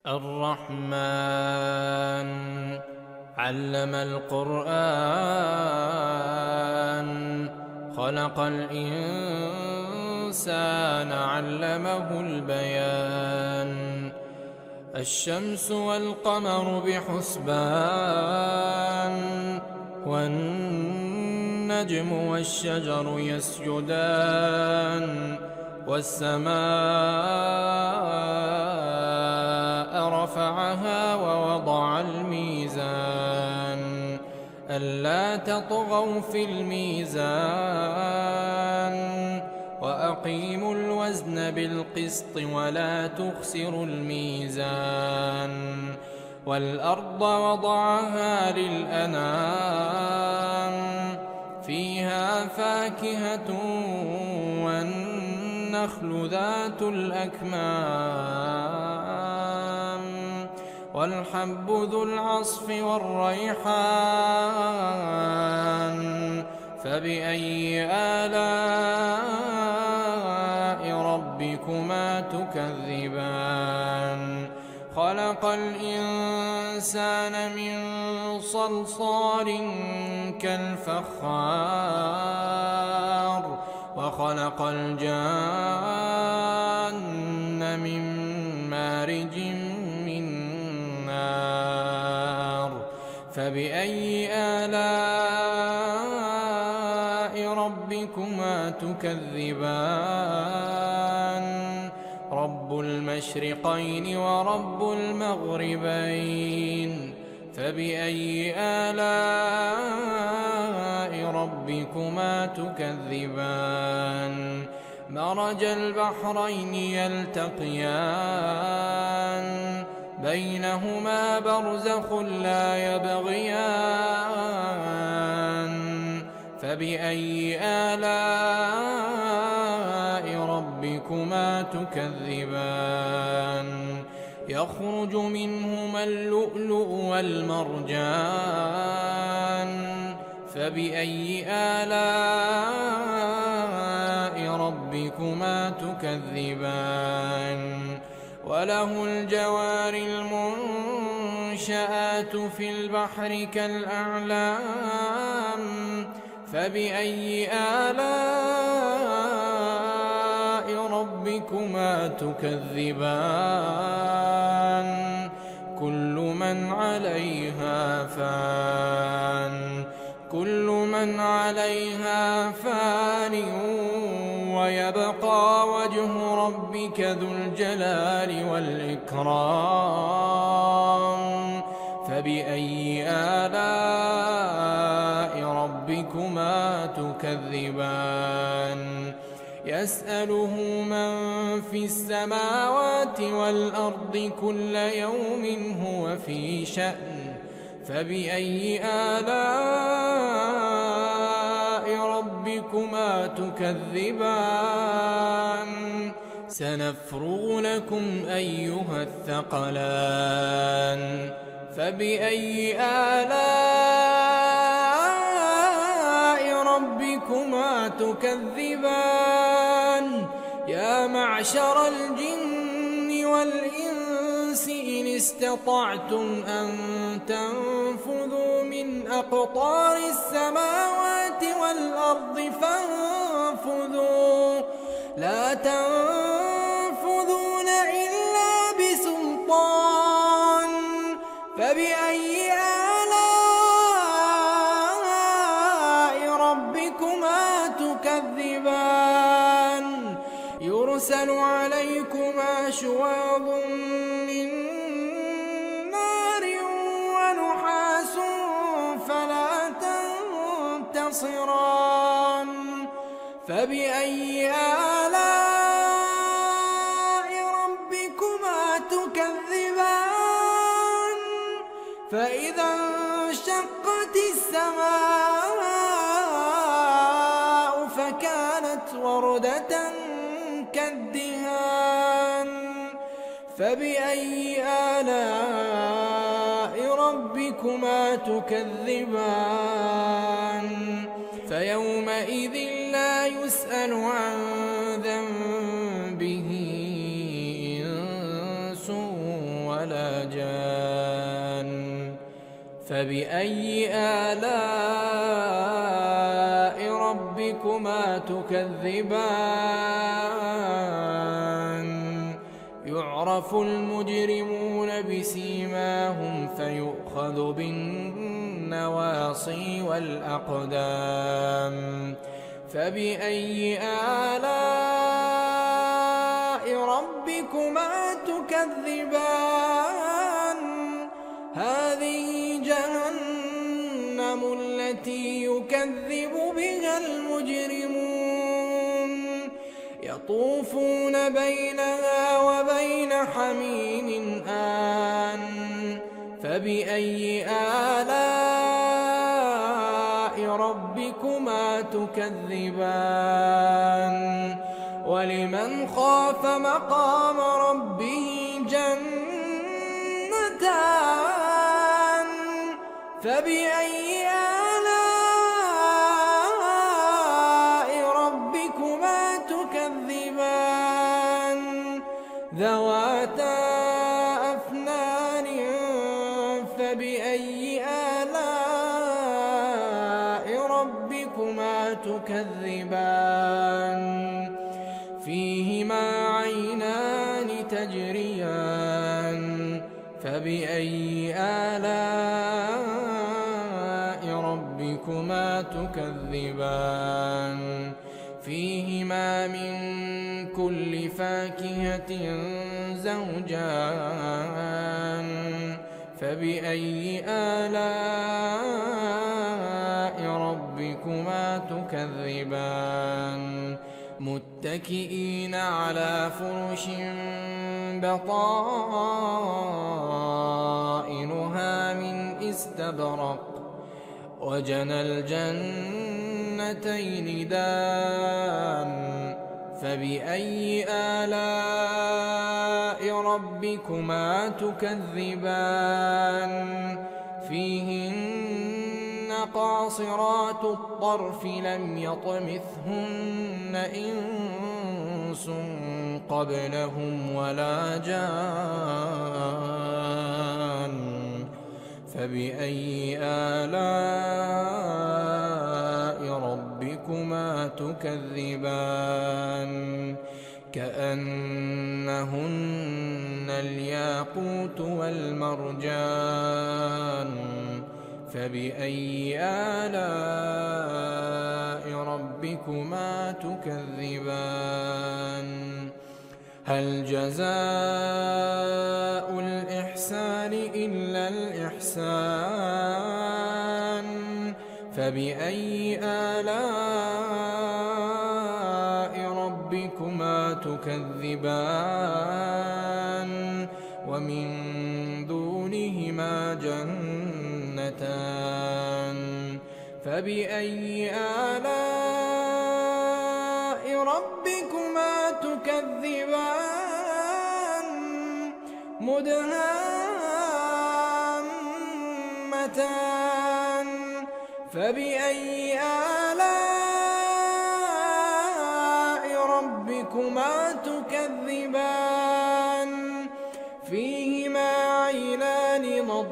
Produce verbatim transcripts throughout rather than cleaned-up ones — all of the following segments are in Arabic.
الرحمن علم القرآن خلق الإنسان علمه البيان. الشمس والقمر بحسبان والنجم والشجر يسجدان والسماء رفعها ووضع الميزان ألا تطغوا في الميزان وأقيموا الوزن بالقسط ولا تخسروا الميزان. والأرض وضعها للأنام فيها فاكهة والنخل ذات الأكمام والحب ذو العصف والريحان. فبأي آلاء ربكما تكذبان؟ خلق الإنسان من صلصال كالفخار وخلق الجان من مارج من نار. فبأي آلاء ربكما تكذبان؟ رب المشرقين ورب المغربين. فبأي آلاء ربكما تكذبان؟ مرج البحرين يلتقيان بينهما برزخ لا يبغيان. فبأي آلاء ربكما تكذبان؟ يخرج منهما اللؤلؤ والمرجان. فبأي آلاء ربكما تكذبان؟ وله الجوار المنشآت في البحر كالأعلام. فبأي آلاء ربكما تكذبان؟ كل من عليها فان كل من عليها فان ويبقى وجه ربك ذو الجلال والإكرام. فبأي آلاء ربكما تكذبان؟ يسأله من في السماوات والأرض كل يوم هو في شأن. فبأي آلاء ربكما تكذبان؟ سنفرغ لكم أيها الثقلان. فبأي آلاء ربكما تكذبان؟ يا معشر الجن والإنس إن استطعتم أن تنفذوا من أقطار السماوات والأرض فانفذوا لا تنفذون إلا بسلطان. فبأي آلاء ربكما تكذبان؟ يرسل عليكما شواظ من نار ونحاس فلا تنتصران. فبأي آلاء ربكما تكذبان؟ فإذا انشقت السماء فكانت وردة كالدهان. فبأي آلاء ربكما تكذبان؟ فيومئذ لا يسأل عن ذنبه ولا جان فبأي آلاء ربكما تكذبان يعرف المجرمون بسيماهم فيؤخذ بالنواصي والأقدام فبأي آلاء ربكما تكذبان هذه جهنم التي يكذب بها المجرمون يطوفون بينها وبين حميم آن فبأي آلاء ربكما تكذبان ولمن خاف مقام ربه جنتان فبأي آلاء ربكما تكذبان ذواتا أفنان فبأي آلاء ربكما تكذبان فيهما عينان تجريان فبأي آلاء ربكما تكذبان فيهما من كل فاكهة زوجان فبأي آلاء ربكما تكذبان متكئين على فرش بطائنها من استبرق وجنى الجنتين دان فبأي آلاء ربكما تكذبان فيهن قاصرات الطرف لم يطمثهن إنس قبلهم ولا جان فبأي آلاء ربكما تكذبان كأنهن الياقوت والمرجان فبأي آلاء ربكما تكذبان هل جزاء الإحسان إلا الإحسان فبأي آلاء ربكما تكذبان ومن دونهما جنتان فبأي آلاء ربكما تكذبان مدهامتان فبأي آلاء ربكما تكذبان فيهما عينان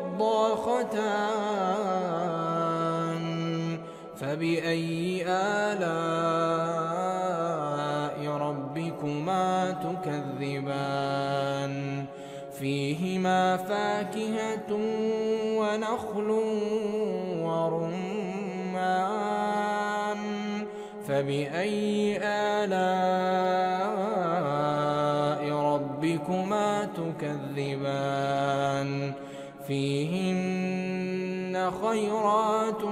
نضاختان فبأي آلاء ربكما تكذبان فيهما فاكهة ونخل ورمان فبأي آلاء ربكما تكذبان فيهن خيرات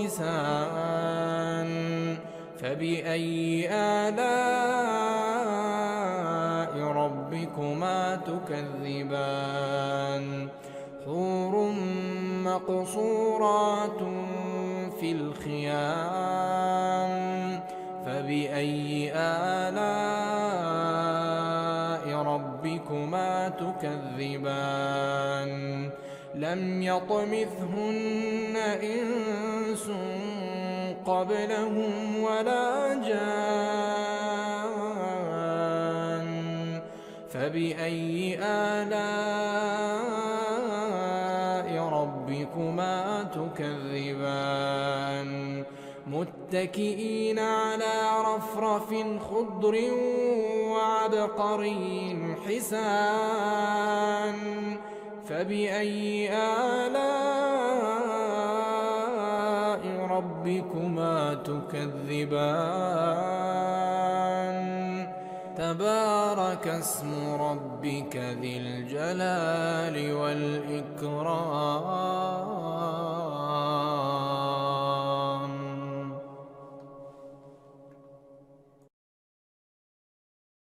حسان فبأي آلاء ربكما تكذبان حور مقصورات في الخيام فبأي آلاء ربكما تكذبان لم يطمثهن إنس قبلهم ولا جان فبأي آلاء ربكما تكذبان متكئين على رفرف خضر وعبقري حسان فبأي آلاء ربكما تكذبان تبارك اسم ربك ذي الجلال والإكرام.